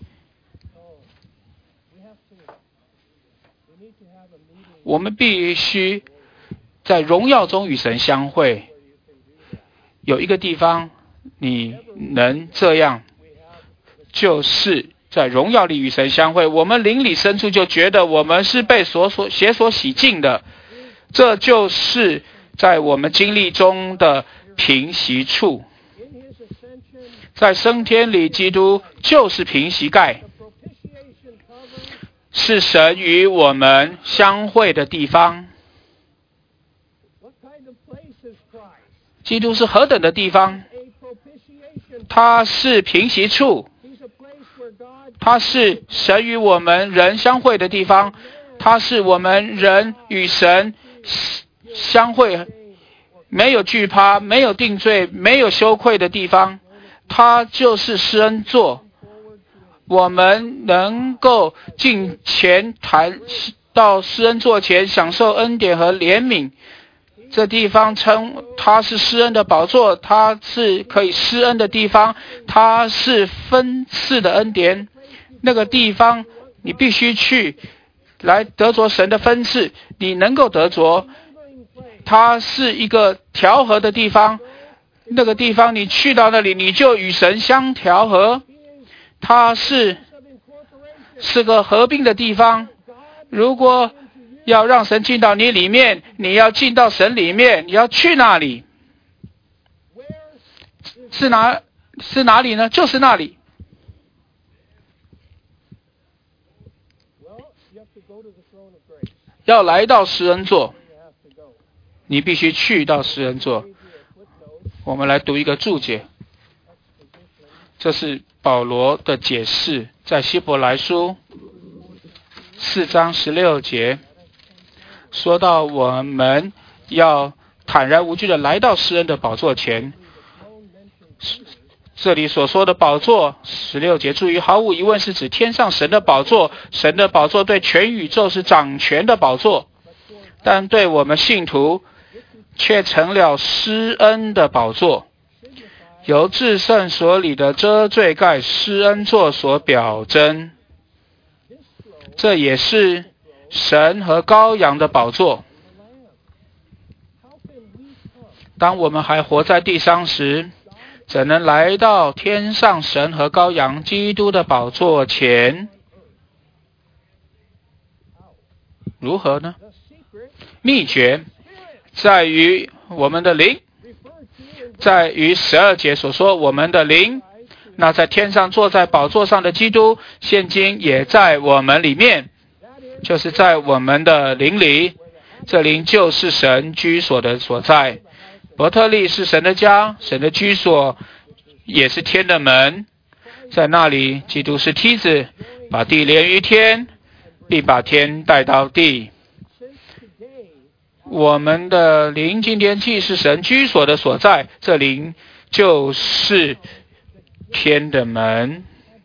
我们必须在荣耀中与神相会。有一个地方你能这样，就是在荣耀里与神相会。我们灵里深处就觉得我们是被所所血所洗净的，这就是在我们经历中的平息处。在升天里，基督就是平息盖，是神与我们相会的地方。基督是何等的地方？它是平息处，它是神与我们人相会的地方，它是我们人与神相会，没有惧怕，没有定罪，没有羞愧的地方。它就是施恩座，我们能够进前谈到施恩座前，享受恩典和怜悯。这地方称它是施恩的宝座，它是可以施恩的地方，它是分赐的恩典。那个地方你必须去来得着神的分赐，你能够得着。它是一个调和的地方，那个地方你去到那里，你就与神相调和。它是是个合并的地方。如果要让神进到你里面，你要进到神里面，你要去那里。是哪是哪里呢？就是那里。要来到施恩座，你必须去到施恩座。我们来读一个注解，这是保罗的解释，在希伯来书四章十六节，说到我们要坦然无惧的来到施恩的宝座前。这里所说的宝座，十六节注意，毫无疑问是指天上神的宝座。神的宝座对全宇宙是掌权的宝座，但对我们信徒却成了施恩的宝座，由至圣所里的遮罪盖施恩座所表征。这也是神和羔羊的宝座。当我们还活在地上时，怎能来到天上神和羔羊基督的宝座前？如何呢？秘诀在于我们的灵，在于十二节所说我们的灵。那在天上坐在宝座上的基督，现今也在我们里面，就是在我们的灵里。这灵就是神居所的所在。伯特利是神的家，神的居所也是天的门。在那里，基督是梯子，把地连于天，并把天带到地。我们的灵今天既是神居所的所在，这灵就是天的门。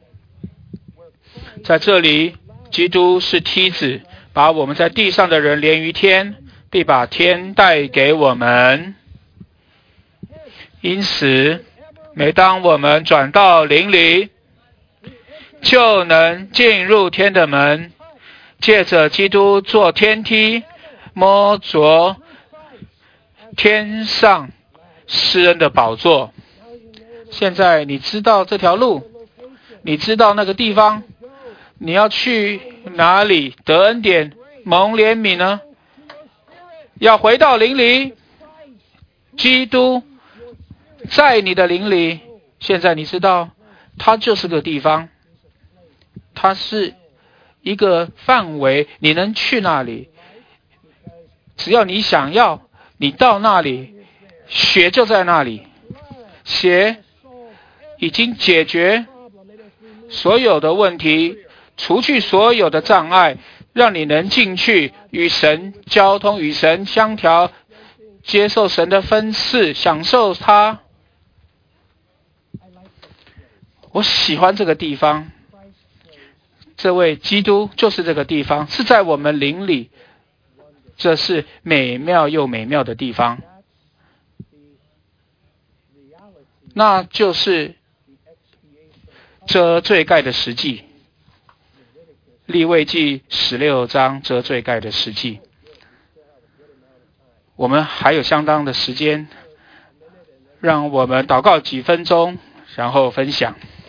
在这里，基督是梯子，把我们在地上的人连于天，并把天带给我们。因此，每当我们转到灵里，就能进入天的门，借着基督做天梯，摸着天上施恩的宝座。现在你知道这条路，你知道那个地方，你要去哪里得恩典蒙怜悯呢？要回到灵里，基督在你的灵里。现在你知道它就是个地方，它是一个范围，你能去那里，只要你想要，你到那里，血就在那里。血已经解决所有的问题，除去所有的障碍，让你能进去与神交通，与神相调，接受神的分赐，享受它。我喜欢这个地方，这位基督就是这个地方，是在我们灵里，这是美妙又美妙的地方。那就是遮罪盖的实际，利未记十六章遮罪盖的实际。我们还有相当的时间，让我们祷告几分钟，然后分享。